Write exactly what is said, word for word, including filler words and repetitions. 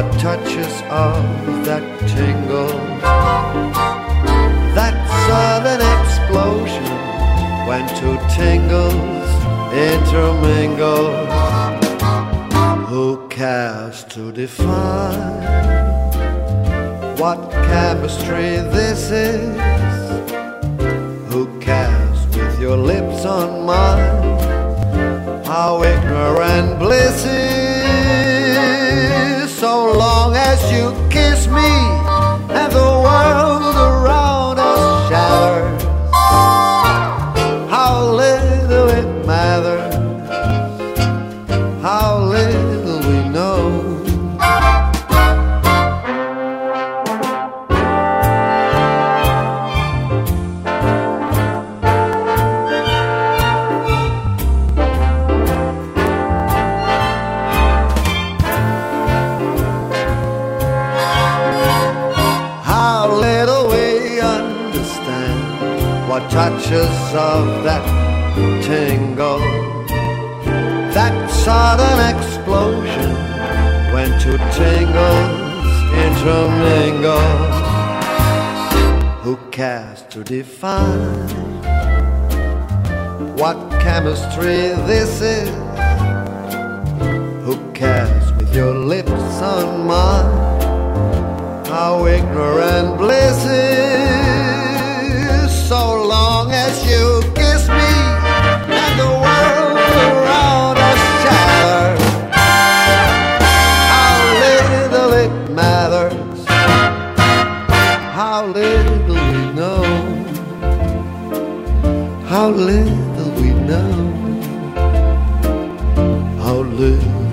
what touches of that tingle, that sudden explosion when two tingles intermingle. Who cares to define what chemistry this is? Who cares with your lips on mine how ignorant bliss is? So long as you kiss me and the world around us shatters, how little it matters, how little we know. What touches of that tingle, that sudden explosion when two tingles intermingle. Who cares to define what chemistry this is? Who cares with your lips on mine how ignorant bliss is? So long as you kiss me and the world around us shatters, how little it matters, how little we know, how little we know, how little